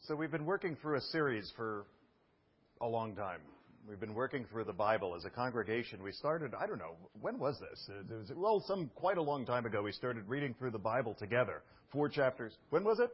So we've been working through a series for a long time. We've been working through the Bible as a congregation. We started, I don't know, when was this? It was, quite a long time ago, we started reading through the Bible together. 4 chapters. When was it?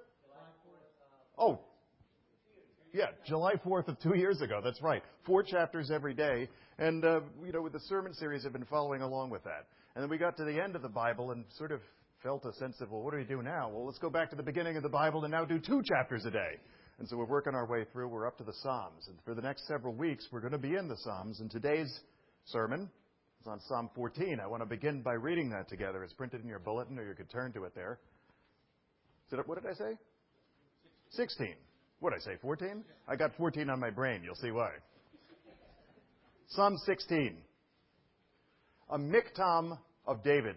July 4th of 2 years ago. That's right. 4 chapters every day. And, with the sermon series, I've been following along with that. And then we got to the end of the Bible and sort of felt a sense of, well, what do we do now? Well, let's go back to the beginning of the Bible and now do 2 chapters a day. And so we're working our way through. We're up to the Psalms. And for the next several weeks, we're going to be in the Psalms. And today's sermon is on Psalm 14. I want to begin by reading that together. It's printed in your bulletin, or you could turn to it there. What did I say? 16. What did I say, 14? I got 14 on my brain. You'll see why. Psalm 16. A miktam of David.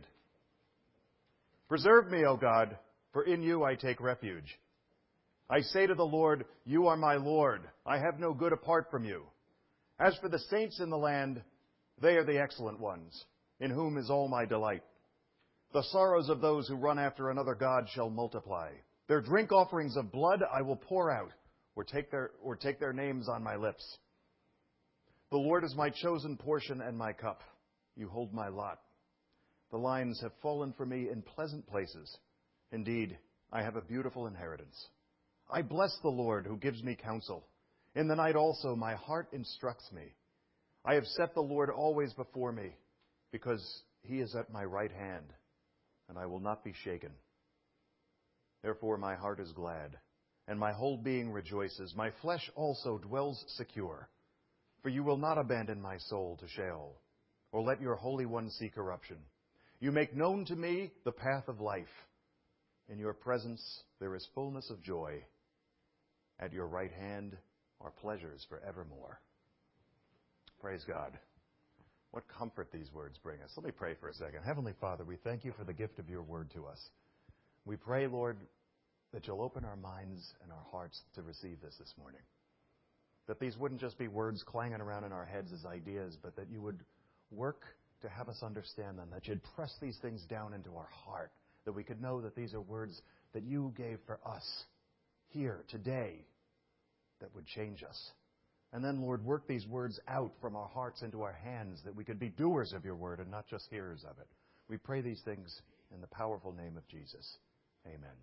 Preserve me, O God, for in you I take refuge. I say to the Lord, you are my Lord. I have no good apart from you. As for the saints in the land, they are the excellent ones, in whom is all my delight. The sorrows of those who run after another god shall multiply. Their drink offerings of blood I will pour out, or take their names on my lips. The Lord is my chosen portion and my cup. You hold my lot. The lines have fallen for me in pleasant places. Indeed, I have a beautiful inheritance. I bless the Lord who gives me counsel. In the night also my heart instructs me. I have set the Lord always before me, because he is at my right hand, and I will not be shaken. Therefore my heart is glad, and my whole being rejoices. My flesh also dwells secure. For you will not abandon my soul to Sheol, or let your Holy One see corruption. You make known to me the path of life. In your presence there is fullness of joy. At your right hand are pleasures forevermore. Praise God. What comfort these words bring us. Let me pray for a second. Heavenly Father, we thank you for the gift of your word to us. We pray, Lord, that you'll open our minds and our hearts to receive this morning. That these wouldn't just be words clanging around in our heads as ideas, but that you would work to have us understand them, that you'd press these things down into our heart, that we could know that these are words that you gave for us here today that would change us. And then, Lord, work these words out from our hearts into our hands, that we could be doers of your word and not just hearers of it. We pray these things in the powerful name of Jesus. Amen.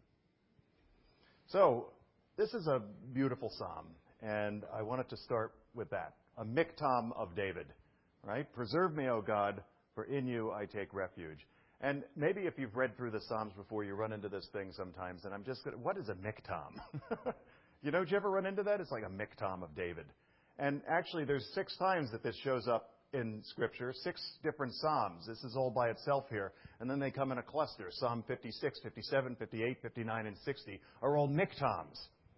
So, this is a beautiful psalm, and I wanted to start with that. A miktam of David, right? Preserve me, O God, for in you I take refuge. And maybe if you've read through the Psalms before, you run into this thing sometimes, and what is a miktam? Did you ever run into that? It's like a miktam of David. And actually, there's 6 times that this shows up in Scripture, 6 different Psalms. This is all by itself here. And then they come in a cluster. Psalm 56, 57, 58, 59, and 60 are all miktams.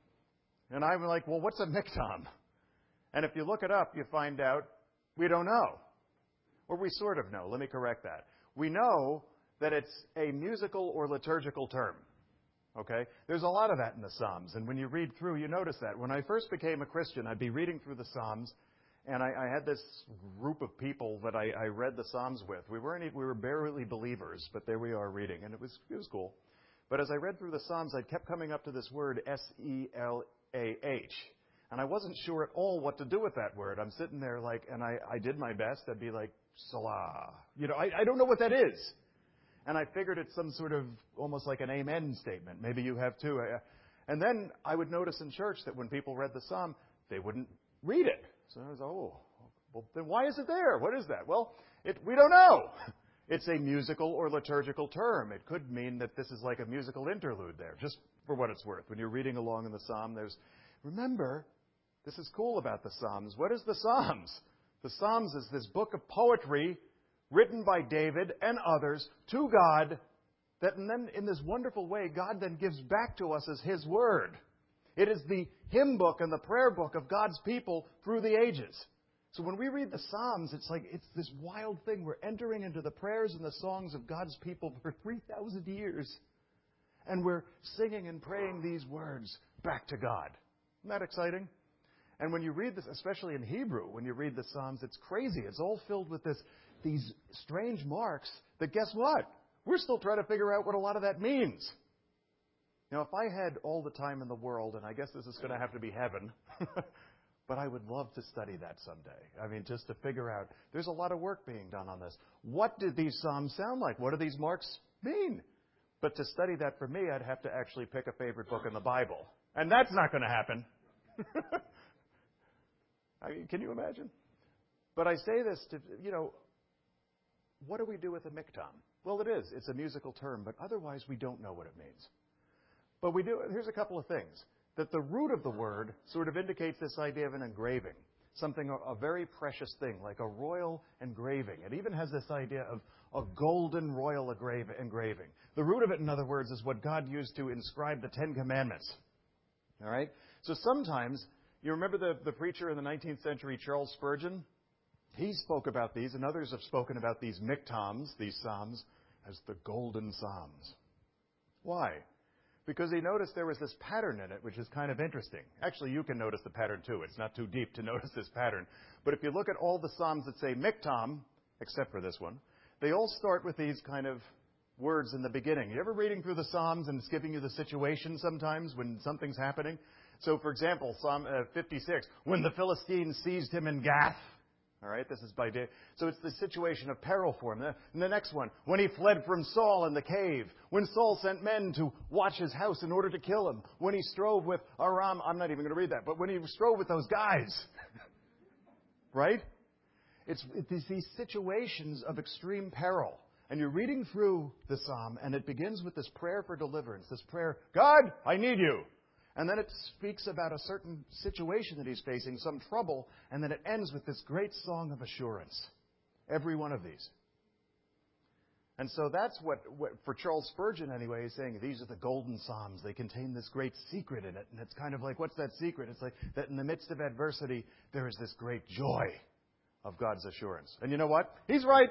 And I'm like, well, what's a miktam? And if you look it up, you find out we don't know. Or we sort of know. Let me correct that. We know that it's a musical or liturgical term. Okay? There's a lot of that in the Psalms. And when you read through, you notice that. When I first became a Christian, I'd be reading through the Psalms, and I had this group of people that I read the Psalms with. We were barely believers, but there we are reading, and it was cool. But as I read through the Psalms, I kept coming up to this word, Selah. And I wasn't sure at all what to do with that word. I'm sitting there and I did my best. I'd be like, Salah. I don't know what that is. And I figured it's some sort of almost like an amen statement. Maybe you have too. And then I would notice in church that when people read the psalm, they wouldn't read it. So I was, well, then why is it there? What is that? Well, we don't know. It's a musical or liturgical term. It could mean that this is like a musical interlude there, just for what it's worth. When you're reading along in the psalm, remember, this is cool about the Psalms. What is the Psalms? The Psalms is this book of poetry written by David and others to God, and then in this wonderful way, God then gives back to us as His Word. It is the hymn book and the prayer book of God's people through the ages. So when we read the Psalms, it's this wild thing. We're entering into the prayers and the songs of God's people for 3,000 years. And we're singing and praying these words back to God. Isn't that exciting? And when you read this, especially in Hebrew, when you read the Psalms, it's crazy. It's all filled with these strange marks that, guess what? We're still trying to figure out what a lot of that means. Now, if I had all the time in the world, and I guess this is going to have to be heaven, but I would love to study that someday. I mean, just to figure out, there's a lot of work being done on this. What did these Psalms sound like? What do these marks mean? But to study that for me, I'd have to actually pick a favorite book in the Bible. And that's not going to happen. I mean, can you imagine? But I say this to, what do we do with a miktam? Well, it is. It's a musical term, but otherwise we don't know what it means. But we do. Here's a couple of things. That the root of the word sort of indicates this idea of an engraving, something, a very precious thing, like a royal engraving. It even has this idea of a golden royal engraving. The root of it, in other words, is what God used to inscribe the Ten Commandments. All right? So sometimes, you remember the preacher in the 19th century, Charles Spurgeon? He spoke about these, and others have spoken about these miktams, these psalms, as the golden psalms. Why? Because he noticed there was this pattern in it, which is kind of interesting. Actually, you can notice the pattern too. It's not too deep to notice this pattern. But if you look at all the psalms that say miktam, except for this one, they all start with these kind of words in the beginning. You ever reading through the psalms and it's giving you the situation sometimes when something's happening? So, for example, Psalm 56, when the Philistines seized him in Gath. All right, this is by day. So it's the situation of peril for him. And the next one, when he fled from Saul in the cave. When Saul sent men to watch his house in order to kill him. When he strove with Aram. I'm not even going to read that. But when he strove with those guys. Right? It's these situations of extreme peril. And you're reading through the psalm, and it begins with this prayer for deliverance. This prayer, God, I need you. And then it speaks about a certain situation that he's facing, some trouble, and then it ends with this great song of assurance. Every one of these. And so that's what for Charles Spurgeon anyway, is saying these are the golden psalms. They contain this great secret in it. And it's kind of like, what's that secret? It's like that in the midst of adversity, there is this great joy of God's assurance. And you know what? He's right.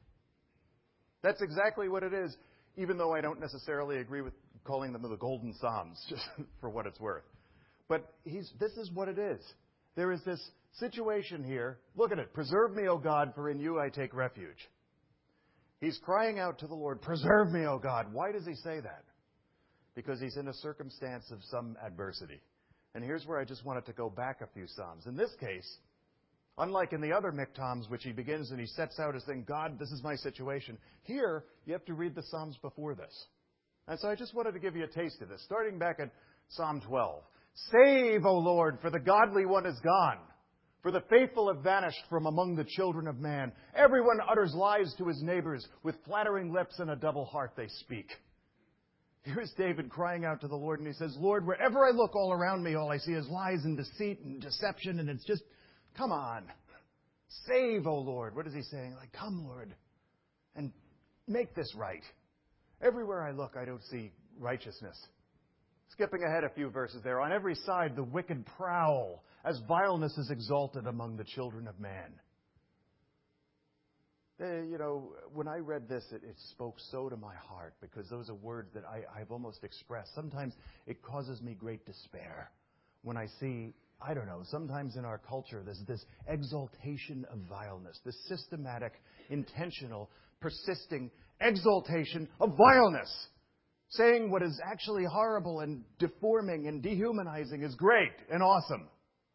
That's exactly what it is, even though I don't necessarily agree with calling them the golden psalms, just for what it's worth. But this is what it is. There is this situation here. Look at it. Preserve me, O God, for in you I take refuge. He's crying out to the Lord, preserve me, O God. Why does he say that? Because he's in a circumstance of some adversity. And here's where I just wanted to go back a few psalms. In this case, unlike in the other miktams, which he begins and he sets out as saying, God, this is my situation. Here, you have to read the psalms before this. And so I just wanted to give you a taste of this, starting back at Psalm 12. Save, O Lord, for the godly one is gone, for the faithful have vanished from among the children of man. Everyone utters lies to his neighbors, with flattering lips and a double heart they speak. Here's David crying out to the Lord, and he says, Lord, wherever I look all around me, all I see is lies and deceit and deception, and it's just, come on. Save, O Lord. What is he saying? Like, come, Lord, and make this right. Everywhere I look, I don't see righteousness. Skipping ahead a few verses there. On every side, the wicked prowl, as vileness is exalted among the children of man. When I read this, it spoke so to my heart, because those are words that I've almost expressed. Sometimes it causes me great despair when I see, sometimes in our culture, there's this exaltation of vileness, this systematic, intentional, persisting exaltation of vileness. Saying what is actually horrible and deforming and dehumanizing is great and awesome.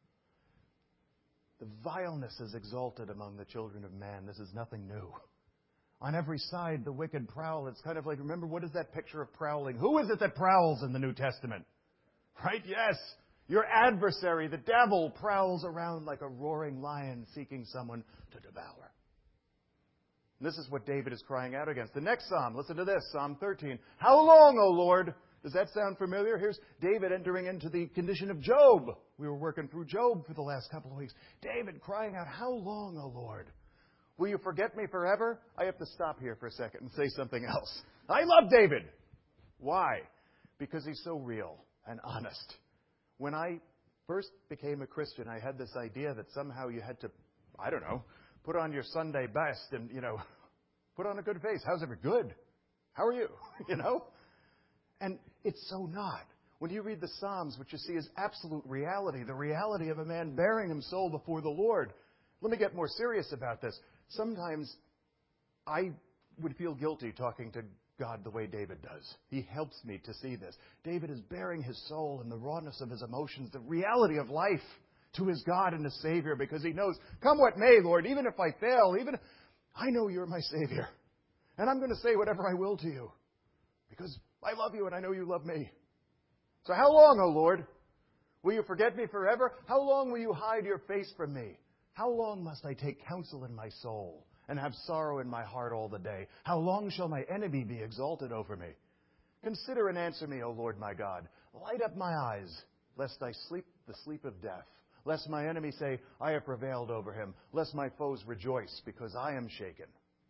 The vileness is exalted among the children of man. This is nothing new. On every side, the wicked prowl. It's kind of like, remember, what is that picture of prowling? Who is it that prowls in the New Testament? Right? Yes. Your adversary, the devil, prowls around like a roaring lion seeking someone to devour. And this is what David is crying out against. The next psalm, listen to this, Psalm 13. How long, O Lord? Does that sound familiar? Here's David entering into the condition of Job. We were working through Job for the last couple of weeks. David crying out, how long, O Lord? Will you forget me forever? I have to stop here for a second and say something else. I love David. Why? Because he's so real and honest. When I first became a Christian, I had this idea that somehow you had to, put on your Sunday best and, put on a good face. How's it? Good. How are you? And it's so not. When you read the Psalms, what you see is absolute reality, the reality of a man bearing his soul before the Lord. Let me get more serious about this. Sometimes I would feel guilty talking to God the way David does. He helps me to see this. David is bearing his soul and the rawness of his emotions, the reality of life to his God and his Savior, because he knows, come what may, Lord, even if I fail, I know you're my Savior. And I'm going to say whatever I will to you, because I love you and I know you love me. So how long, O Lord? Will you forget me forever? How long will you hide your face from me? How long must I take counsel in my soul and have sorrow in my heart all the day? How long shall my enemy be exalted over me? Consider and answer me, O Lord my God. Light up my eyes, lest I sleep the sleep of death. Lest my enemy say, I have prevailed over him. Lest my foes rejoice, because I am shaken.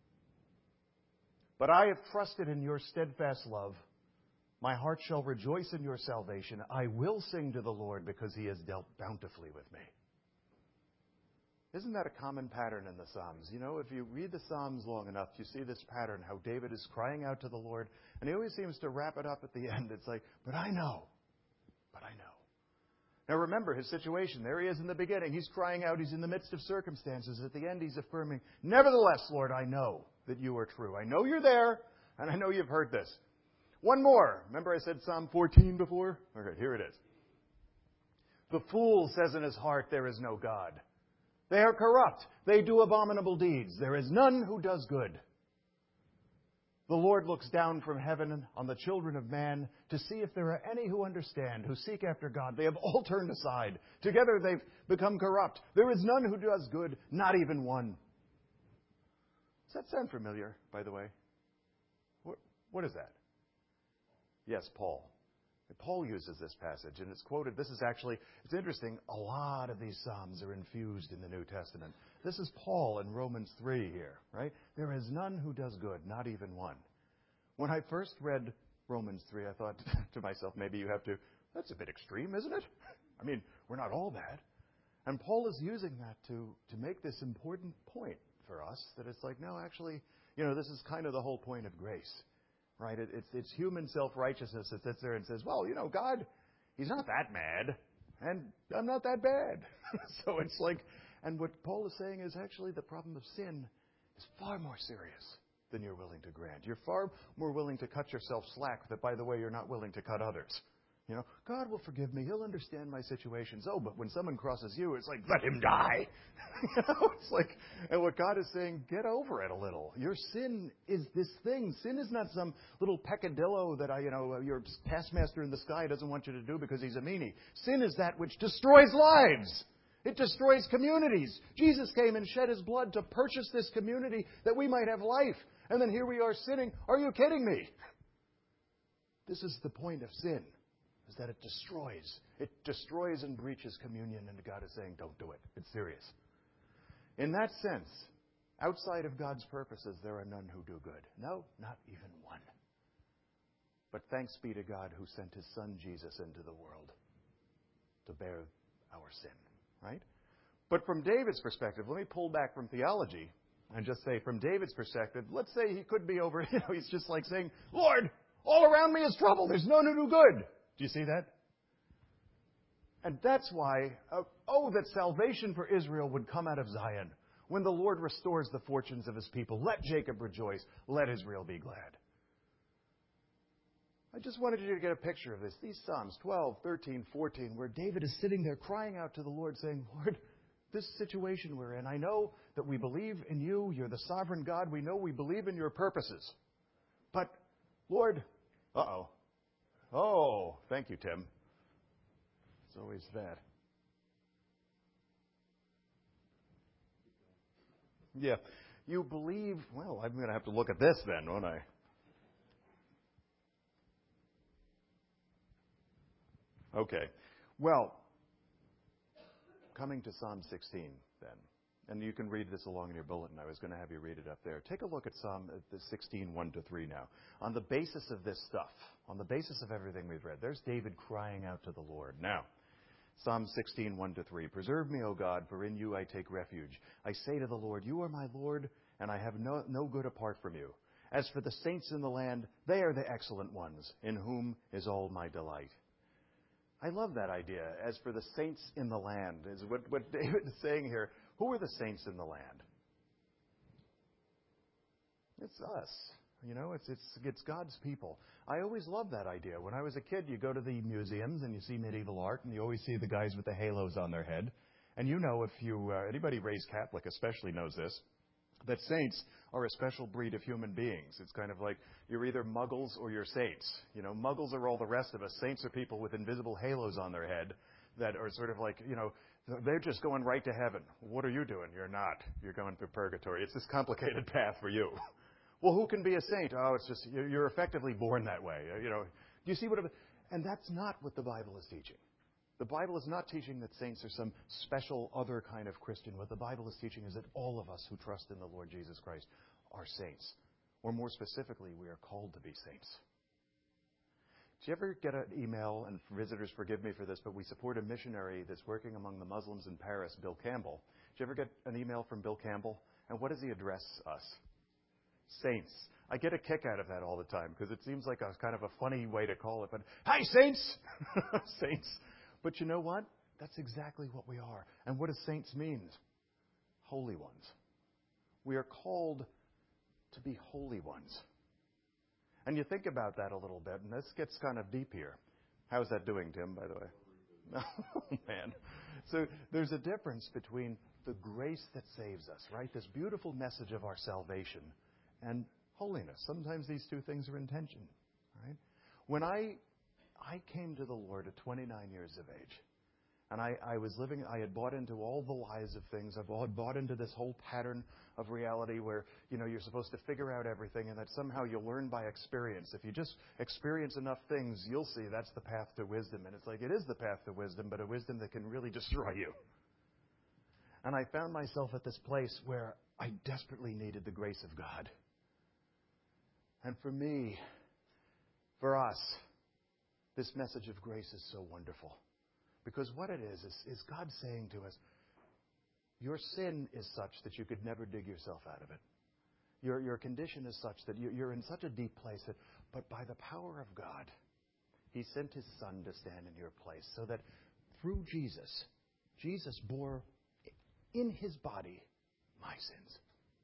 But I have trusted in your steadfast love. My heart shall rejoice in your salvation. I will sing to the Lord, because he has dealt bountifully with me. Isn't that a common pattern in the Psalms? You know, if you read the Psalms long enough, you see this pattern, how David is crying out to the Lord, and he always seems to wrap it up at the end. It's like, but I know. Now remember his situation. There he is in the beginning. He's crying out. He's in the midst of circumstances. At the end, he's affirming, nevertheless, Lord, I know that you are true. I know you're there, and I know you've heard this. One more. Remember I said Psalm 14 before? Okay, here it is. The fool says in his heart, there is no God. They are corrupt. They do abominable deeds. There is none who does good. The Lord looks down from heaven on the children of man to see if there are any who understand, who seek after God. They have all turned aside. Together they've become corrupt. There is none who does good, not even one. Does that sound familiar, by the way? What is that? Yes, Paul. Paul uses this passage, and it's quoted. This is actually, it's interesting, a lot of these Psalms are infused in the New Testament. This is Paul in Romans 3 here, right? There is none who does good, not even one. When I first read Romans 3, I thought to myself, maybe you have to, that's a bit extreme, isn't it? I mean, we're not all bad. And Paul is using that to make this important point for us, that it's like, no, actually, this is kind of the whole point of grace. Right? It's human self-righteousness that sits there and says, well, God, he's not that mad, and I'm not that bad. So it's like, and what Paul is saying is actually the problem of sin is far more serious than you're willing to grant. You're far more willing to cut yourself slack that, by the way, you're not willing to cut others. God will forgive me. He'll understand my situations. Oh, but when someone crosses you, it's like, let him die. It's like, and what God is saying, get over it a little. Your sin is this thing. Sin is not some little peccadillo that your taskmaster in the sky doesn't want you to do because he's a meanie. Sin is that which destroys lives. It destroys communities. Jesus came and shed his blood to purchase this community that we might have life. And then here we are sinning. Are you kidding me? This is the point of sin. Is that it destroys. It destroys and breaches communion, and God is saying, don't do it. It's serious. In that sense, outside of God's purposes, there are none who do good. No, not even one. But thanks be to God who sent his Son Jesus into the world to bear our sin, right? But from David's perspective, let me pull back from theology and just say, from David's perspective, let's say he could be over, he's just like saying, Lord, all around me is trouble. There's none who do good. Do you see that? And that's why, that salvation for Israel would come out of Zion. When the Lord restores the fortunes of his people, let Jacob rejoice, let Israel be glad. I just wanted you to get a picture of this. These Psalms 12, 13, 14, where David is sitting there crying out to the Lord, saying, Lord, this situation we're in, I know that we believe in you. You're the sovereign God. We know we believe in your purposes. But, Lord, Oh, thank you, Tim. It's always that. Yeah. You believe, well, I'm going to have to look at this then, won't I? Okay. Well, coming to Psalm 16 then. And you can read this along in your bulletin. I was going to have you read it up there. Take a look at Psalm 16, 1-3 now. On the basis of this stuff, on the basis of everything we've read, there's David crying out to the Lord. Now, Psalm 16, 1-3. Preserve me, O God, for in you I take refuge. I say to the Lord, you are my Lord, and I have no good apart from you. As for the saints in the land, they are the excellent ones, in whom is all my delight. I love that idea. As for the saints in the land, is what David is saying here. Who are the saints in the land? It's us, It's God's people. I always loved that idea. When I was a kid, you go to the museums and you see medieval art, and you always see the guys with the halos on their head. And anybody raised Catholic especially knows this, that saints are a special breed of human beings. It's kind of like you're either muggles or you're saints. Muggles are all the rest of us. Saints are people with invisible halos on their head that are sort of like, they're just going right to heaven. What are you doing? You're not. You're going through purgatory. It's this complicated path for you. Well, who can be a saint? Oh, it's just, you're effectively born that way. Do you see and that's not what the Bible is teaching. The Bible is not teaching that saints are some special other kind of Christian. What the Bible is teaching is that all of us who trust in the Lord Jesus Christ are saints. Or more specifically, we are called to be saints. Did you ever get an email, and visitors forgive me for this, but we support a missionary that's working among the Muslims in Paris, Bill Campbell. Did you ever get an email from Bill Campbell? And what does he address us? Saints. I get a kick out of that all the time because it seems like a kind of a funny way to call it. But, hi, saints! Saints. But you know what? That's exactly what we are. And what does saints mean? Holy ones. We are called to be holy ones. And you think about that a little bit, and this gets kind of deep here. How's that doing, Tim, by the way? Oh, man. So there's a difference between the grace that saves us, right? This beautiful message of our salvation and holiness. Sometimes these two things are in tension, right? When I came to the Lord at 29 years of age, and I had bought into all the lies of things. I had bought into this whole pattern of reality where, you're supposed to figure out everything and that somehow you'll learn by experience. If you just experience enough things, you'll see that's the path to wisdom. And it's like, it is the path to wisdom, but a wisdom that can really destroy you. And I found myself at this place where I desperately needed the grace of God. And for us, this message of grace is so wonderful. Because what it is God saying to us, your sin is such that you could never dig yourself out of it. Your condition is such that you're in such a deep place but by the power of God, He sent His Son to stand in your place so that through Jesus bore in His body my sins.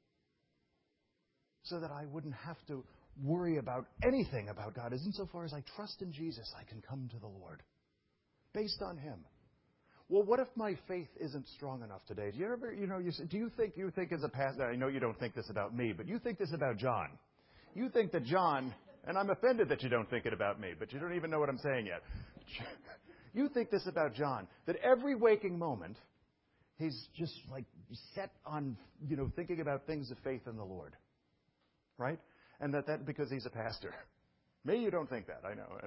So that I wouldn't have to worry about anything about God. As insofar as I trust in Jesus, I can come to the Lord. Based on Him. Well, what if my faith isn't strong enough today? Do you ever, do you think as a pastor, I know you don't think this about me, but you think this about John. You think that John, and I'm offended that you don't think it about me, but you don't even know what I'm saying yet. You think this about John, that every waking moment, he's just like set on, thinking about things of faith in the Lord. Right? And that because he's a pastor. Me, you don't think that, I know.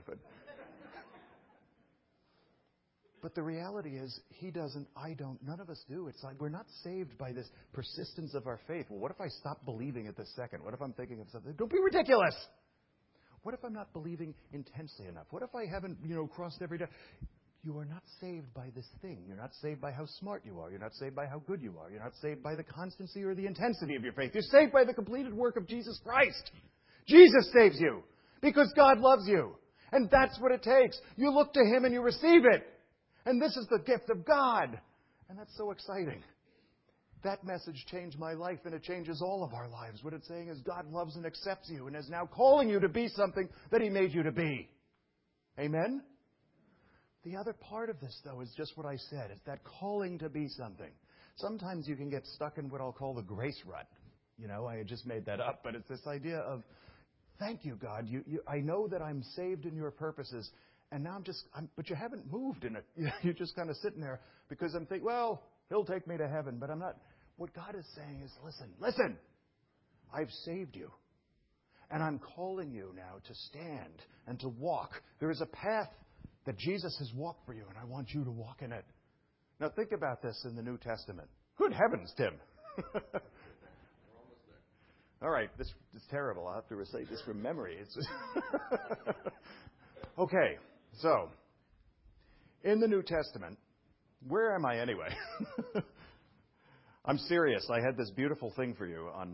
But the reality is, he doesn't, I don't, none of us do. It's like we're not saved by this persistence of our faith. Well, what if I stop believing at this second? What if I'm thinking of something? Don't be ridiculous! What if I'm not believing intensely enough? What if I haven't, crossed every day? You are not saved by this thing. You're not saved by how smart you are. You're not saved by how good you are. You're not saved by the constancy or the intensity of your faith. You're saved by the completed work of Jesus Christ. Jesus saves you because God loves you. And that's what it takes. You look to Him and you receive it. And this is the gift of God. And that's so exciting. That message changed my life, and it changes all of our lives. What it's saying is God loves and accepts you and is now calling you to be something that He made you to be. Amen? The other part of this, though, is just what I said. It's that calling to be something. Sometimes you can get stuck in what I'll call the grace rut. I just made that up, but it's this idea of, thank you, God. I know that I'm saved in your purposes, and now but you haven't moved in it. You're just kind of sitting there because I'm thinking, well, He'll take me to heaven, but I'm not. What God is saying is, listen, I've saved you. And I'm calling you now to stand and to walk. There is a path that Jesus has walked for you, and I want you to walk in it. Now think about this in the New Testament. Good heavens, Tim. All right, this is terrible. I'll have to recite this from memory. Okay, so in the New Testament, where am I anyway? I'm serious. I had this beautiful thing for you on...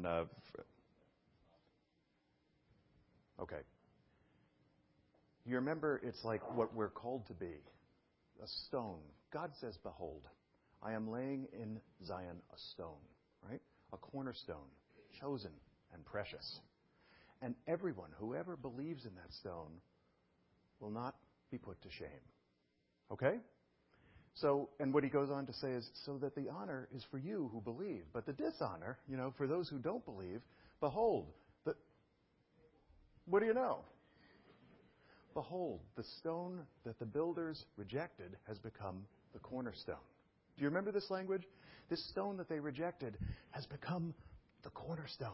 Okay. You remember, it's like what we're called to be. A stone. God says, behold, I am laying in Zion a stone, right? A cornerstone, chosen and precious. And everyone, whoever believes in that stone, will not be put to shame. Okay? So, and what he goes on to say is, so that the honor is for you who believe. But the dishonor, for those who don't believe, behold, what do you know? Behold, the stone that the builders rejected has become the cornerstone. Do you remember this language? This stone that they rejected has become the cornerstone.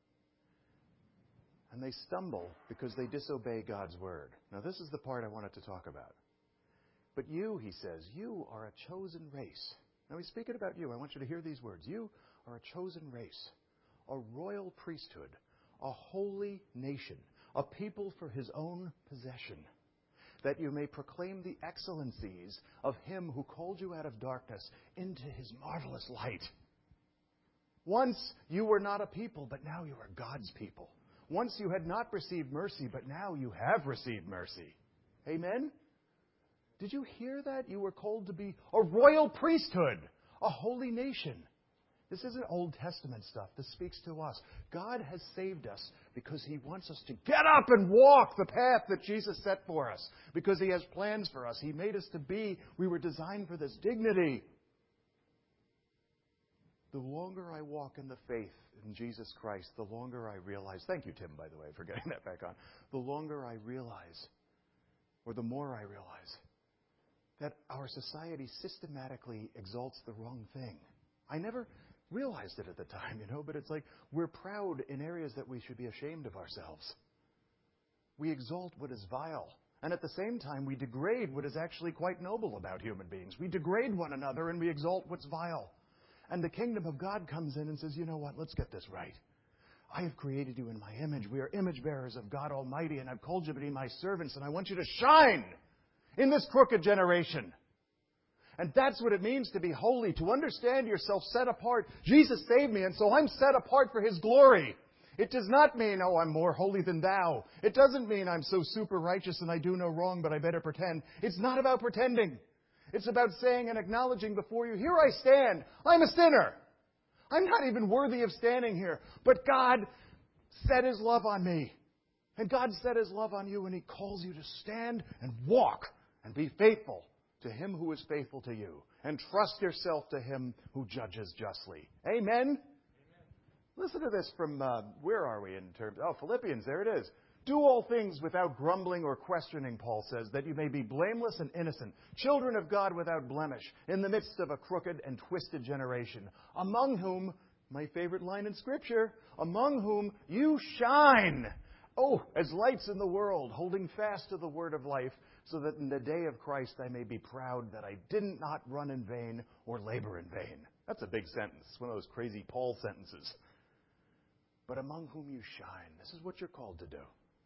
And they stumble because they disobey God's word. Now, this is the part I wanted to talk about. But you, he says, you are a chosen race. Now, he's speaking about you. I want you to hear these words. You are a chosen race, a royal priesthood, a holy nation, a people for his own possession, that you may proclaim the excellencies of him who called you out of darkness into his marvelous light. Once you were not a people, but now you are God's people. Once you had not received mercy, but now you have received mercy. Amen? Did you hear that? You were called to be a royal priesthood, a holy nation. This isn't Old Testament stuff. This speaks to us. God has saved us because he wants us to get up and walk the path that Jesus set for us. Because he has plans for us. He made us to be. We were designed for this dignity. The longer I walk in the faith in Jesus Christ, the longer I realize, thank you, Tim, by the way, for getting that back on. The longer I realize, or the more I realize, that our society systematically exalts the wrong thing. I never realized it at the time, but it's like we're proud in areas that we should be ashamed of ourselves. We exalt what is vile. And at the same time, we degrade what is actually quite noble about human beings. We degrade one another and we exalt what's vile. And the kingdom of God comes in and says, you know what, let's get this right. I have created you in my image. We are image bearers of God Almighty, and I've called you to be my servants, and I want you to shine in this crooked generation. And that's what it means to be holy, to understand yourself set apart. Jesus saved me, and so I'm set apart for his glory. It does not mean, I'm more holy than thou. It doesn't mean I'm so super righteous and I do no wrong, but I better pretend. It's not about pretending. It's about saying and acknowledging before you, here I stand. I'm a sinner. I'm not even worthy of standing here. But God set his love on me. And God set his love on you, and he calls you to stand and walk and be faithful to him who is faithful to you. And trust yourself to him who judges justly. Amen? Amen. Listen to this from, where are we in terms? Philippians, there it is. Do all things without grumbling or questioning, Paul says, that you may be blameless and innocent, children of God without blemish, in the midst of a crooked and twisted generation, among whom, my favorite line in Scripture, among whom you shine, as lights in the world, holding fast to the word of life, so that in the day of Christ I may be proud that I did not run in vain or labor in vain. That's a big sentence. It's one of those crazy Paul sentences. But among whom you shine. This is what you're called to do.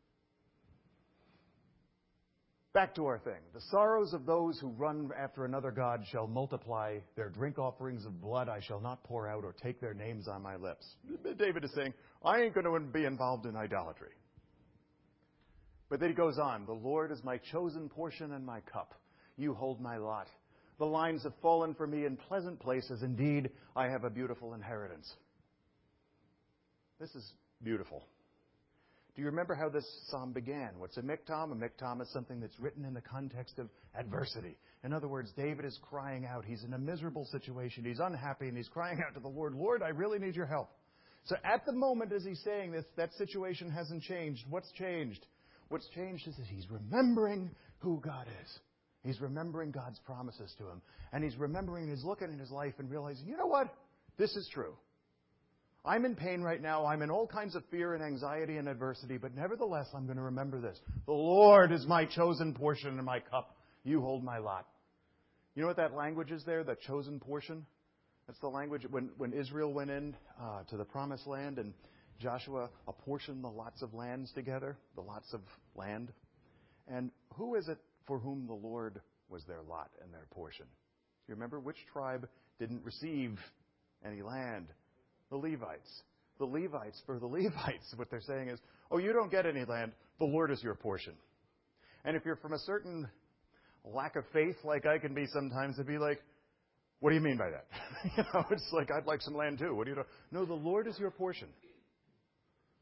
Back to our thing. The sorrows of those who run after another god shall multiply. Their drink offerings of blood I shall not pour out or take their names on my lips. David is saying, I ain't going to be involved in idolatry. But then he goes on, the Lord is my chosen portion and my cup. You hold my lot. The lines have fallen for me in pleasant places. Indeed, I have a beautiful inheritance. This is beautiful. Do you remember how this psalm began? What's a miktam? A miktam is something that's written in the context of adversity. In other words, David is crying out. He's in a miserable situation. He's unhappy, and he's crying out to the Lord, Lord, I really need your help. So at the moment as he's saying this, that situation hasn't changed. What's changed? What's changed is that he's remembering who God is. He's remembering God's promises to him. And he's remembering, he's looking at his life and realizing, you know what? This is true. I'm in pain right now. I'm in all kinds of fear and anxiety and adversity, but nevertheless, I'm going to remember this. The Lord is my chosen portion and my cup. You hold my lot. You know what that language is there, that chosen portion? That's the language when Israel went in to the promised land and Joshua apportioned the lots of lands together, the lots of land. And who is it for whom the Lord was their lot and their portion? You remember which tribe didn't receive any land? The Levites. The Levites, for the Levites, what they're saying is, you don't get any land. The Lord is your portion. And if you're from a certain lack of faith, like I can be sometimes, it'd be like, what do you mean by that? It's like, I'd like some land too. What do you know? No, the Lord is your portion. The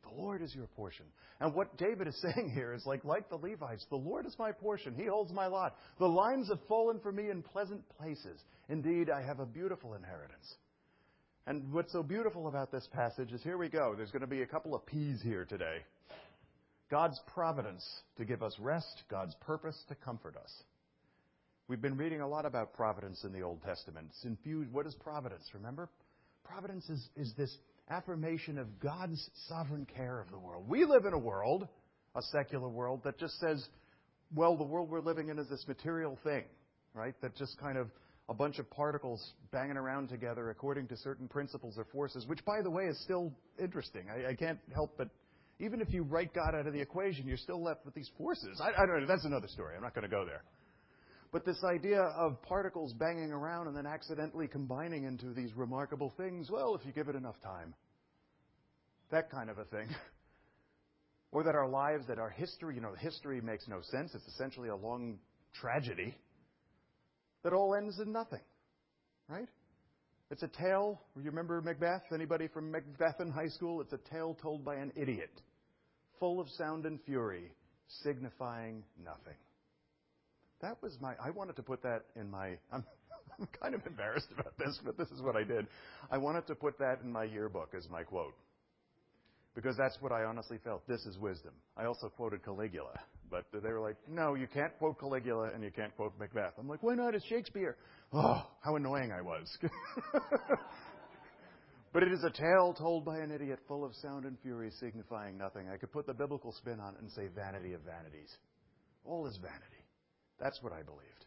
The Lord is your portion. And what David is saying here is like the Levites, the Lord is my portion. He holds my lot. The lines have fallen for me in pleasant places. Indeed, I have a beautiful inheritance. And what's so beautiful about this passage is, here we go. There's going to be a couple of P's here today. God's providence to give us rest, God's purpose to comfort us. We've been reading a lot about providence in the Old Testament. It's infused. What is providence? Remember? Providence is this affirmation of God's sovereign care of the world. We live in a world, a secular world, that just says, well, the world we're living in is this material thing, right? That just kind of a bunch of particles banging around together according to certain principles or forces, which, by the way, is still interesting. I can't help but, even if you write God out of the equation, you're still left with these forces. I don't know. That's another story. I'm not going to go there. But this idea of particles banging around and then accidentally combining into these remarkable things, well, if you give it enough time. That kind of a thing. Or that our lives, that our history, history makes no sense. It's essentially a long tragedy that all ends in nothing. Right? It's a tale. You remember Macbeth? Anybody from Macbeth in high school? It's a tale told by an idiot, full of sound and fury, signifying nothing. That was I wanted to put that in my, I'm kind of embarrassed about this, but this is what I did. I wanted to put that in my yearbook as my quote. Because that's what I honestly felt. This is wisdom. I also quoted Caligula. But they were like, no, you can't quote Caligula and you can't quote Macbeth. I'm like, why not? It's Shakespeare. Oh, how annoying I was. But it is a tale told by an idiot, full of sound and fury, signifying nothing. I could put the biblical spin on it and say vanity of vanities. All is vanity. That's what I believed.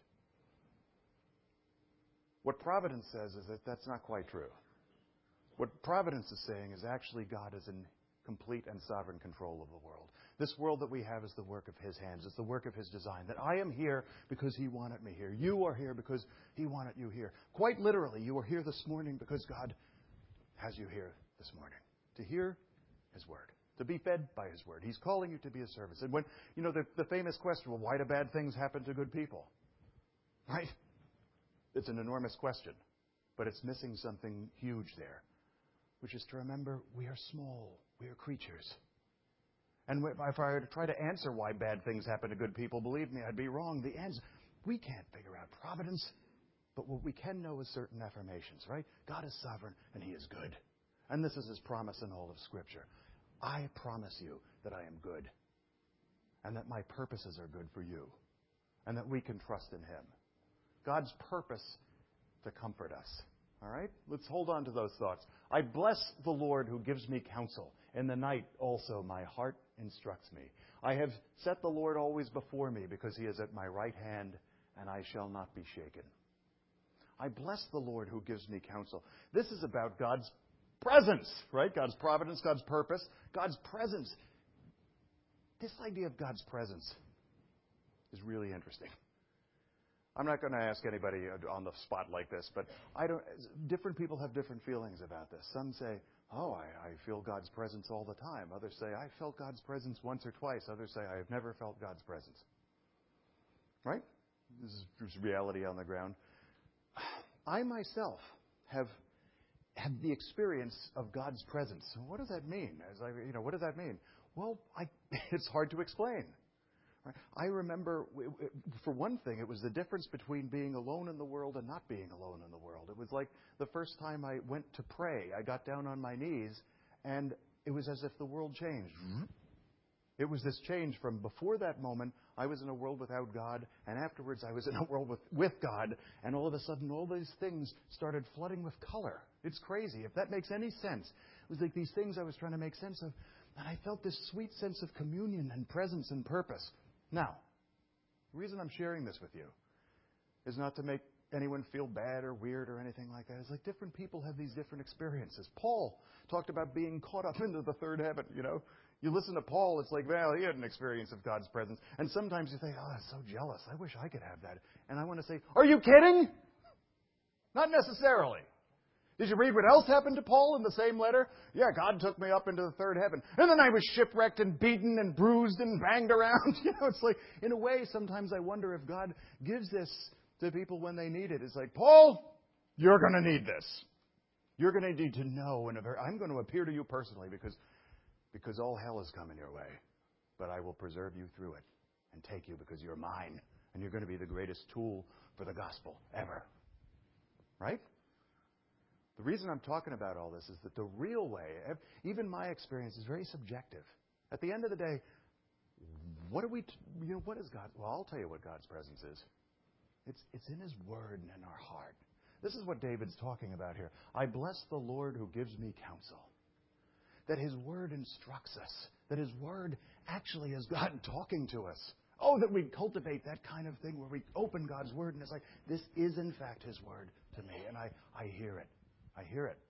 What Providence says is that that's not quite true. What Providence is saying is actually God is in complete and sovereign control of the world. This world that we have is the work of His hands. It's the work of His design. That I am here because He wanted me here. You are here because He wanted you here. Quite literally, you are here this morning because God has you here this morning. To hear His word. To be fed by His word. He's calling you to be a service. And when, the famous question, well, why do bad things happen to good people? Right? It's an enormous question. But it's missing something huge there. Which is to remember, we are small. We are creatures. And if I were to try to answer why bad things happen to good people, believe me, I'd be wrong. The answer, we can't figure out providence. But what we can know is certain affirmations, right? God is sovereign and He is good. And this is His promise in all of Scripture. I promise you that I am good. And that my purposes are good for you. And that we can trust in Him. God's purpose to comfort us. All right? Let's hold on to those thoughts. I bless the Lord who gives me counsel. In the night also my heart instructs me. I have set the Lord always before me because He is at my right hand and I shall not be shaken. I bless the Lord who gives me counsel. This is about God's presence, right? God's providence, God's purpose, God's presence. This idea of God's presence is really interesting. I'm not going to ask anybody on the spot like this, but different people have different feelings about this. Some say, oh, I feel God's presence all the time. Others say, I felt God's presence once or twice. Others say, I have never felt God's presence. Right? This is reality on the ground. I myself have had the experience of God's presence. What does that mean? What does that mean? Well, it's hard to explain. I remember, for one thing, it was the difference between being alone in the world and not being alone in the world. It was like the first time I went to pray. I got down on my knees, and it was as if the world changed. It was this change from before that moment, I was in a world without God, and afterwards I was in a world with God, and all of a sudden all these things started flooding with color. It's crazy. If that makes any sense. It was like these things I was trying to make sense of, and I felt this sweet sense of communion and presence and purpose. Now, the reason I'm sharing this with you is not to make anyone feel bad or weird or anything like that. It's like different people have these different experiences. Paul talked about being caught up into the third heaven, You listen to Paul, it's like, well, he had an experience of God's presence. And sometimes you think, oh, I'm so jealous. I wish I could have that. And I want to say, are you kidding? Not necessarily. Did you read what else happened to Paul in the same letter? Yeah, God took me up into the third heaven. And then I was shipwrecked and beaten and bruised and banged around. It's like, in a way, sometimes I wonder if God gives this to people when they need it. It's like, Paul, you're going to need this. You're going to need to know. I'm going to appear to you personally because because all hell is coming your way. But I will preserve you through it and take you because you're mine. And you're going to be the greatest tool for the gospel ever. Right? The reason I'm talking about all this is that the real way, even my experience, is very subjective. At the end of the day, what is God? Well, I'll tell you what God's presence is. It's in His Word and in our heart. This is what David's talking about here. I bless the Lord who gives me counsel. That His Word instructs us. That His Word actually is God talking to us. Oh, that we cultivate that kind of thing where we open God's Word and it's like, this is in fact His Word to me. And I hear it. I hear it.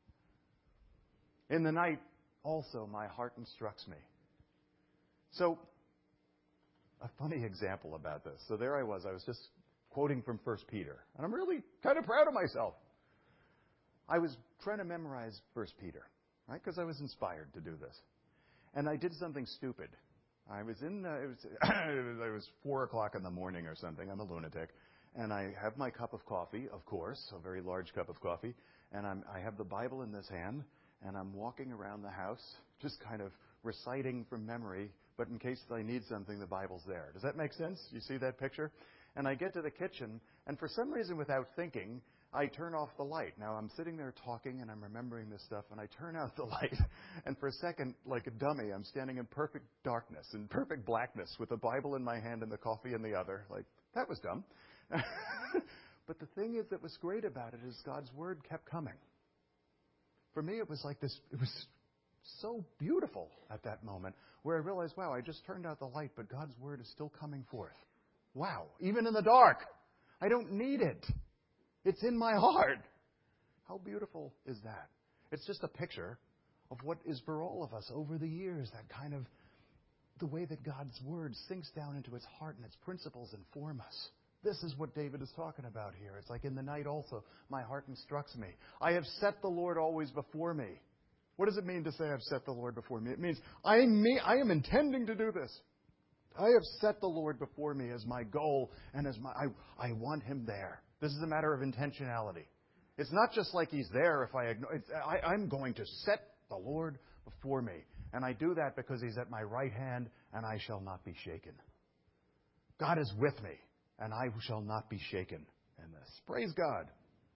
In the night, also, my heart instructs me. So, a funny example about this. So there I was just quoting from 1 Peter. And I'm really kind of proud of myself. I was trying to memorize 1 Peter, right? Because I was inspired to do this. And I did something stupid. I was it was 4 o'clock in the morning or something. I'm a lunatic. And I have my cup of coffee, of course, a very large cup of coffee. And I have the Bible in this hand. And I'm walking around the house, just kind of reciting from memory. But in case I need something, the Bible's there. Does that make sense? You see that picture? And I get to the kitchen, and for some reason, without thinking, I turn off the light. Now, I'm sitting there talking, and I'm remembering this stuff, and I turn out the light. And for a second, like a dummy, I'm standing in perfect darkness, in perfect blackness, with the Bible in my hand and the coffee in the other. Like, that was dumb. But the thing is that was great about it is God's Word kept coming. For me, it was like this, it was so beautiful at that moment, where I realized, wow, I just turned out the light, but God's Word is still coming forth. Wow, even in the dark, I don't need it. It's in my heart. How beautiful is that? It's just a picture of what is for all of us over the years, that kind of the way that God's Word sinks down into its heart and its principles inform us. This is what David is talking about here. It's like in the night also, my heart instructs me. I have set the Lord always before me. What does it mean to say I've set the Lord before me? It means I am intending to do this. I have set the Lord before me as my goal and as I want Him there. This is a matter of intentionality. It's not just like He's there if I ignore. I'm going to set the Lord before me. And I do that because He's at my right hand and I shall not be shaken. God is with me and I shall not be shaken in this. Praise God.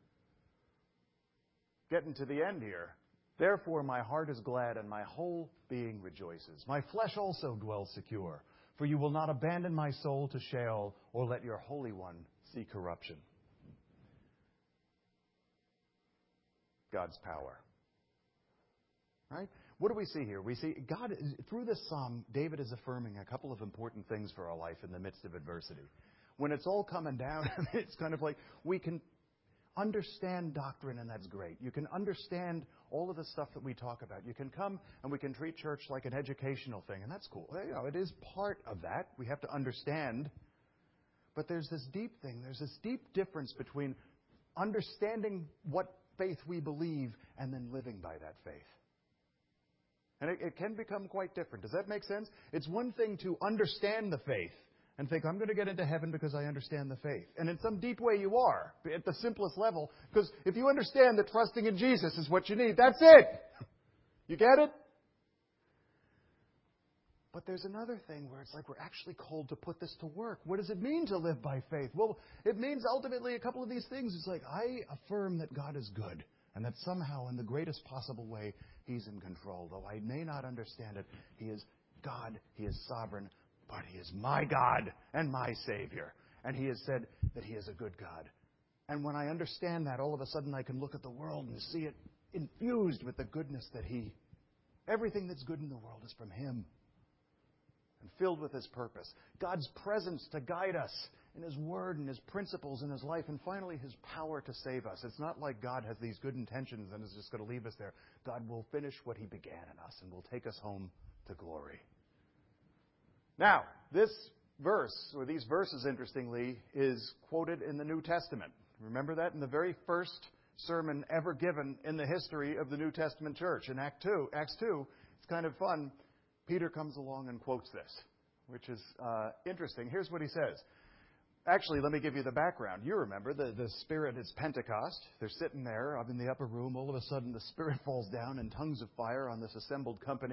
Getting to the end here. Therefore my heart is glad and my whole being rejoices. My flesh also dwells secure. For you will not abandon my soul to Sheol or let your Holy One see corruption. God's power. Right? What do we see here? We see God, through this psalm, David is affirming a couple of important things for our life in the midst of adversity. When it's all coming down, it's kind of like we can understand doctrine, and that's great. You can understand all of the stuff that we talk about. You can come and we can treat church like an educational thing, and that's cool. You know, it is part of that. We have to understand. But there's this deep thing. There's this deep difference between understanding what faith we believe and then living by that faith. And it can become quite different. Does that make sense? It's one thing to understand the faith and think, I'm going to get into heaven because I understand the faith. And in some deep way you are, at the simplest level. Because if you understand that trusting in Jesus is what you need, that's it. You get it? But there's another thing where it's like we're actually called to put this to work. What does it mean to live by faith? Well, it means ultimately a couple of these things. It's like I affirm that God is good and that somehow in the greatest possible way He's in control. Though I may not understand it, He is God, He is sovereign, but He is my God and my Savior. And He has said that He is a good God. And when I understand that, all of a sudden I can look at the world and see it infused with the goodness that everything that's good in the world is from Him. And filled with His purpose. God's presence to guide us in His Word and His principles in His life. And finally, His power to save us. It's not like God has these good intentions and is just going to leave us there. God will finish what He began in us and will take us home to glory. Now, this verse, or these verses, interestingly, is quoted in the New Testament. Remember that? In the very first sermon ever given in the history of the New Testament church. In Acts 2, it's kind of fun. Peter comes along and quotes this, which is interesting. Here's what he says. Actually, let me give you the background. You remember the Spirit is Pentecost. They're sitting there up in the upper room. All of a sudden, the Spirit falls down in tongues of fire on this assembled company.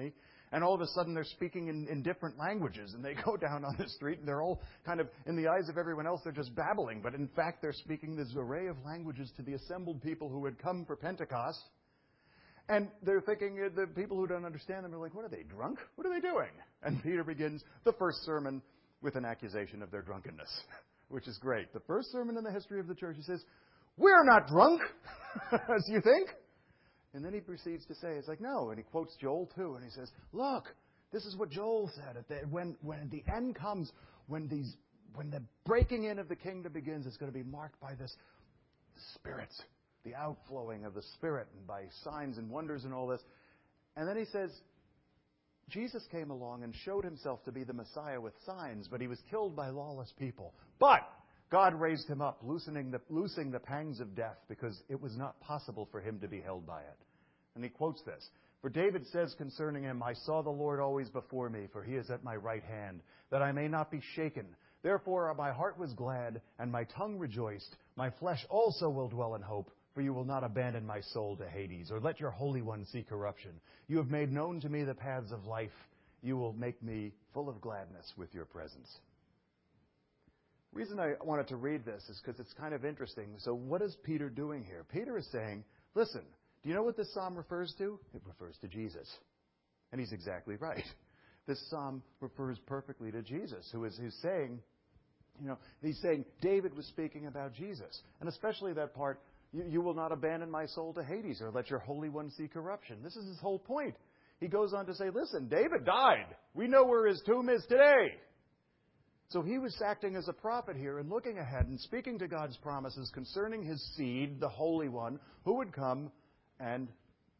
And all of a sudden they're speaking in different languages, and they go down on the street, and they're all kind of, in the eyes of everyone else, they're just babbling. But in fact, they're speaking this array of languages to the assembled people who had come for Pentecost. And they're thinking, the people who don't understand them are like, what are they, drunk? What are they doing? And Peter begins the first sermon with an accusation of their drunkenness, which is great. The first sermon in the history of the church, he says, we're not drunk, as you think. And then he proceeds to say, it's like, no. And he quotes Joel 2, and he says, look, this is what Joel said. When the end comes, when the breaking in of the kingdom begins, it's going to be marked by this Spirit, the outflowing of the Spirit, and by signs and wonders and all this. And then he says, Jesus came along and showed himself to be the Messiah with signs, but he was killed by lawless people. But God raised him up, loosing the pangs of death, because it was not possible for him to be held by it. And he quotes this. For David says concerning him, I saw the Lord always before me, for he is at my right hand, that I may not be shaken. Therefore my heart was glad, and my tongue rejoiced. My flesh also will dwell in hope, for you will not abandon my soul to Hades, or let your Holy One see corruption. You have made known to me the paths of life. You will make me full of gladness with your presence. The reason I wanted to read this is because it's kind of interesting. So what is Peter doing here? Peter is saying, listen, do you know what this psalm refers to? It refers to Jesus. And he's exactly right. This psalm refers perfectly to Jesus, who's saying, he's saying David was speaking about Jesus. And especially that part, you will not abandon my soul to Hades, or let your Holy One see corruption. This is his whole point. He goes on to say, listen, David died. We know where his tomb is today. So he was acting as a prophet here and looking ahead and speaking to God's promises concerning his seed, the Holy One, who would come, and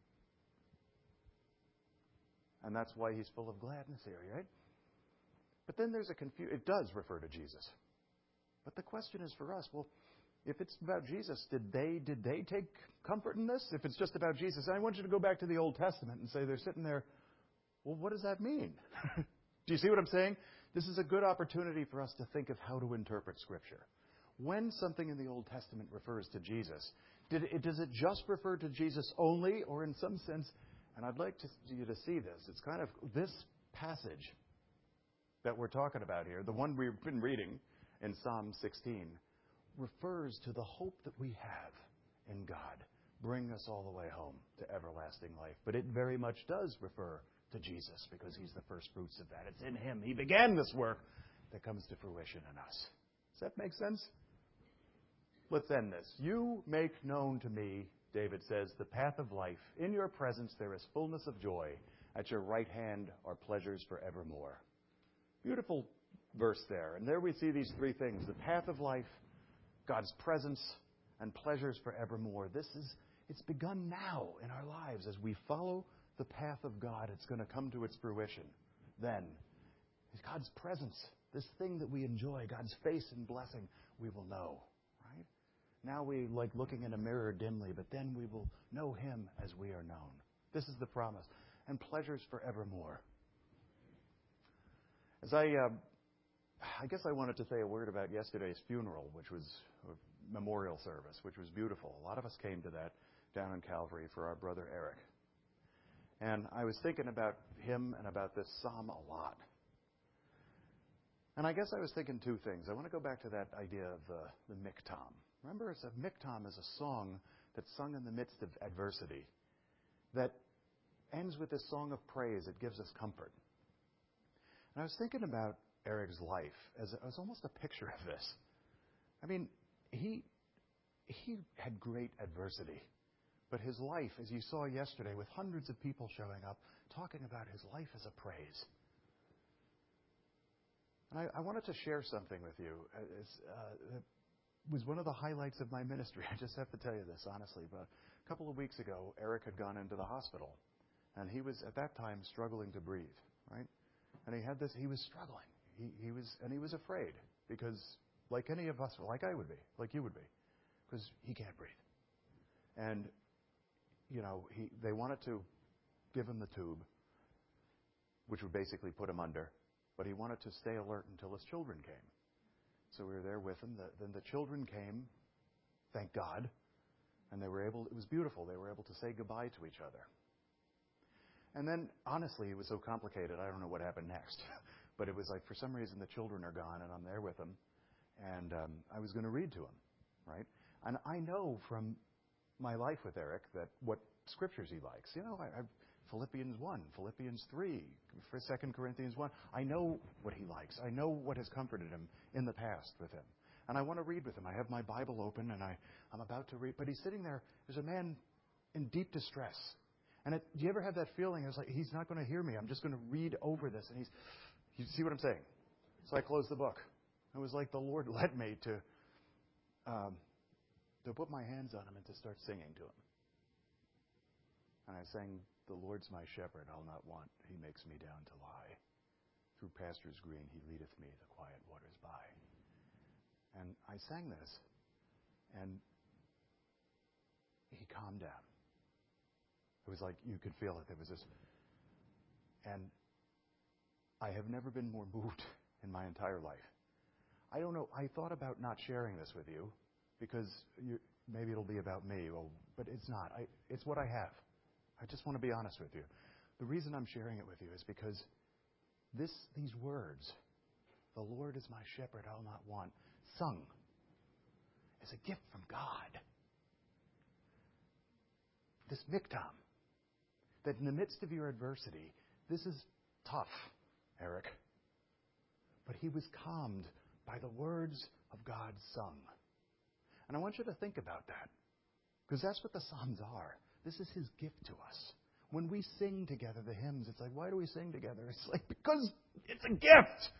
that's why he's full of gladness here, right? But then there's a confusion. It does refer to Jesus. But the question is for us, well, if it's about Jesus, did they take comfort in this? If it's just about Jesus, and I want you to go back to the Old Testament and say they're sitting there, well, what does that mean? Do you see what I'm saying? This is a good opportunity for us to think of how to interpret Scripture. When something in the Old Testament refers to Jesus, does it just refer to Jesus only, or in some sense, and I'd like you to see this, it's kind of this passage that we're talking about here, the one we've been reading in Psalm 16, refers to the hope that we have in God, bring us all the way home to everlasting life. But it very much does refer to Jesus, because he's the first fruits of that. It's in him. He began this work that comes to fruition in us. Does that make sense? Let's end this. You make known to me, David says, the path of life. In your presence there is fullness of joy. At your right hand are pleasures forevermore. Beautiful verse there. And there we see these three things. The path of life, God's presence, and pleasures forevermore. It's begun now in our lives as we follow the path of God. It's going to come to its fruition. Then, God's presence, this thing that we enjoy, God's face and blessing, we will know. Right? Now we like looking in a mirror dimly, but then we will know him as we are known. This is the promise. And pleasures forevermore. As I guess I wanted to say a word about yesterday's funeral, which was a memorial service, which was beautiful. A lot of us came to that down in Calvary for our brother Eric. And I was thinking about him and about this psalm a lot. And I guess I was thinking two things. I want to go back to that idea of the miktam. Remember, miktam is a song that's sung in the midst of adversity that ends with this song of praise. It gives us comfort. And I was thinking about Eric's life as almost a picture of this. I mean, he had great adversity. But his life, as you saw yesterday, with hundreds of people showing up, talking about his life as a praise. And I wanted to share something with you. It was one of the highlights of my ministry. I just have to tell you this, honestly. But a couple of weeks ago, Eric had gone into the hospital. And he was, at that time, struggling to breathe, right? And he was struggling. He was afraid. Because, like any of us, like I would be, like you would be, because he can't breathe. And they wanted to give him the tube, which would basically put him under, but he wanted to stay alert until his children came. So we were there with him. Then the children came, thank God, and it was beautiful. They were able to say goodbye to each other. And then, honestly, it was so complicated, I don't know what happened next. But it was like, for some reason, the children are gone, and I'm there with them. And I was going to read to him, right? And I know from my life with Eric that what scriptures he likes. You know, I've Philippians 1, Philippians 3, 2 Corinthians 1. I know what he likes. I know what has comforted him in the past with him. And I want to read with him. I have my Bible open, and I'm about to read. But he's sitting there. There's a man in deep distress. And do you ever have that feeling? It's like, he's not going to hear me. I'm just going to read over this. And you see what I'm saying? So I closed the book. It was like the Lord led me to put my hands on him and to start singing to him. And I sang, "The Lord's my shepherd, I'll not want. He makes me down to lie. Through pastures green, he leadeth me the quiet waters by." And I sang this, and he calmed down. It was like you could feel it. There was this. And I have never been more moved in my entire life. I don't know. I thought about not sharing this with you because maybe it'll be about me. Well, but it's not. It's what I have. I just want to be honest with you. The reason I'm sharing it with you is because these words, "The Lord is my shepherd, I'll not want," sung, is a gift from God. This miktam, that in the midst of your adversity, this is tough, Eric. But he was calmed by the words of God sung. And I want you to think about that, because that's what the Psalms are. This is his gift to us. When we sing together the hymns, it's like, why do we sing together? It's like, because it's a gift.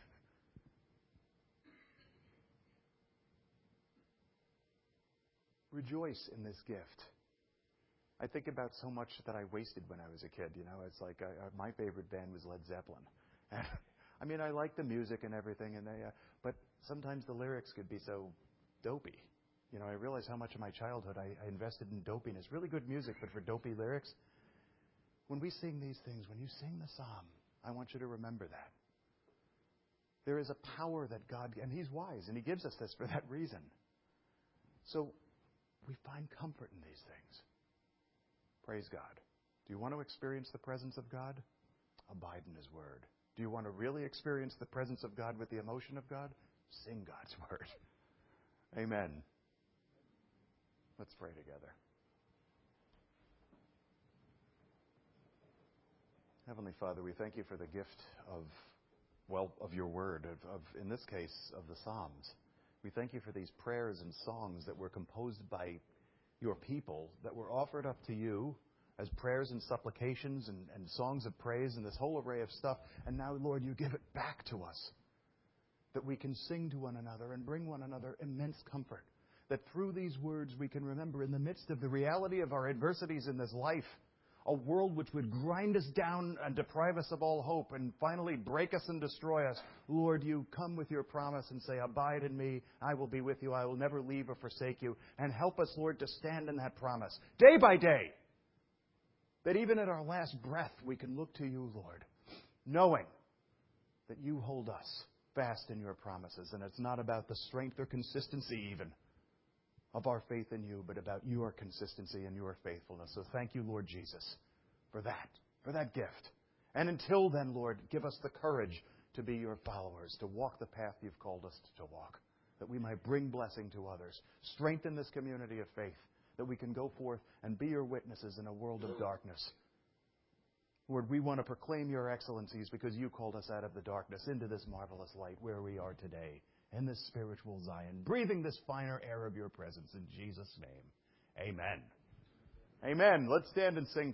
Rejoice in this gift. I think about so much that I wasted when I was a kid. You know, it's like my favorite band was Led Zeppelin. I mean, I like the music and everything, but sometimes the lyrics could be so dopey. You know, I realize how much of my childhood I invested in dopiness. Really good music, but for dopey lyrics. When we sing these things, when you sing the psalm, I want you to remember that. There is a power that God, and he's wise, and he gives us this for that reason. So we find comfort in these things. Praise God. Do you want to experience the presence of God? Abide in his word. Do you want to really experience the presence of God with the emotion of God? Sing God's word. Amen. Let's pray together. Heavenly Father, we thank you for the gift of your word, in this case, of the Psalms. We thank you for these prayers and songs that were composed by your people, that were offered up to you as prayers and supplications and songs of praise and this whole array of stuff. And now, Lord, you give it back to us, that we can sing to one another and bring one another immense comfort. That through these words we can remember, in the midst of the reality of our adversities in this life, a world which would grind us down and deprive us of all hope and finally break us and destroy us, Lord, you come with your promise and say, "Abide in me, I will be with you, I will never leave or forsake you." And help us, Lord, to stand in that promise day by day. That even at our last breath we can look to you, Lord, knowing that you hold us fast in your promises. And it's not about the strength or consistency even of our faith in you, but about your consistency and your faithfulness. So thank you, Lord Jesus, for that gift. And until then, Lord, give us the courage to be your followers, to walk the path you've called us to walk, that we might bring blessing to others, strengthen this community of faith, that we can go forth and be your witnesses in a world of darkness. Lord, we want to proclaim your excellencies because you called us out of the darkness into this marvelous light where we are today, in this spiritual Zion, breathing this finer air of your presence. In Jesus' name, amen. Amen. Let's stand and sing.